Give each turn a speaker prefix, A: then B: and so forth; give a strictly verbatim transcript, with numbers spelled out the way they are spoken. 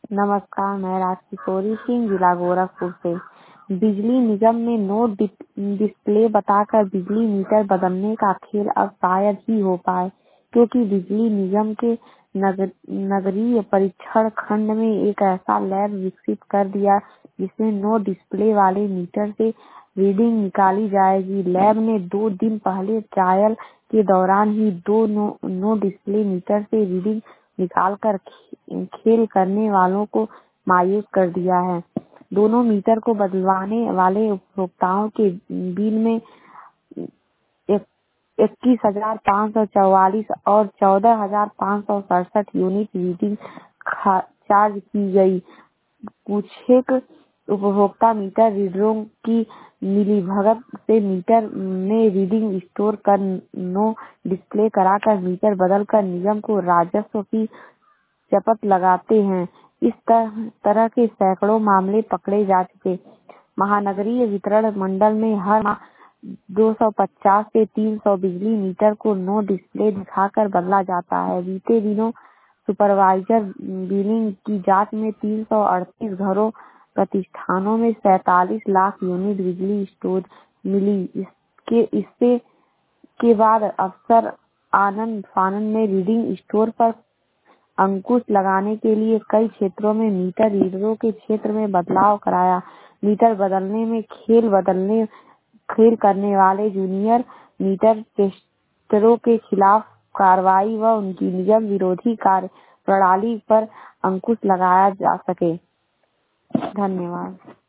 A: नमस्कार, मैं राजकिशोरी सिंह, जिला गोरखपुर से। बिजली निगम में नो डिस्प्ले बताकर बिजली मीटर बदलने का खेल अब शायद ही हो पाए, क्योंकि बिजली निगम के नगर, नगरीय परीक्षण खंड में एक ऐसा लैब विकसित कर दिया जिसमें नो डिस्प्ले वाले मीटर से रीडिंग निकाली जाएगी। लैब ने दो दिन पहले ट्रायल के दौरान ही दो नो, नो डिस्प्ले मीटर से रीडिंग निकालकर खेल करने वालों को मायूस कर दिया है। दोनों मीटर को बदलवाने वाले उपभोक्ताओं के बिल में इक्कीस हजार पाँच सौ चौवालीस और चौदह हजार पाँच सौ सड़सठ यूनिट रीडिंग चार्ज की गई। कुछ उपभोक्ता मीटर रीडरों की मिलीभगत से मीटर में रीडिंग स्टोर कर नो डिस्प्ले कराकर मीटर बदलकर निगम को राजस्व की शपथ लगाते हैं। इस तरह के सैकड़ों मामले पकड़े जा चुके। महानगरीय वितरण मंडल में हर माह दो सौ पचास से तीन सौ बिजली मीटर को नो डिस्प्ले दिखाकर बदला जाता है। बीते दिनों सुपरवाइजर बिलिंग की जांच में तीन सौ अड़तीस घरों प्रतिष्ठानों में सैतालीस लाख यूनिट बिजली स्टोर मिली। इसके इससे के बाद अफसर आनंद फानन ने रीडिंग स्टोर पर अंकुश लगाने के लिए कई क्षेत्रों में मीटर रीडरों के क्षेत्र में बदलाव कराया। मीटर बदलने में खेल बदलने खेल करने वाले जूनियर मीटर टेस्टरों के खिलाफ कार्रवाई व उनकी नियम विरोधी कार्य प्रणाली पर अंकुश लगाया जा सके। धन्यवाद।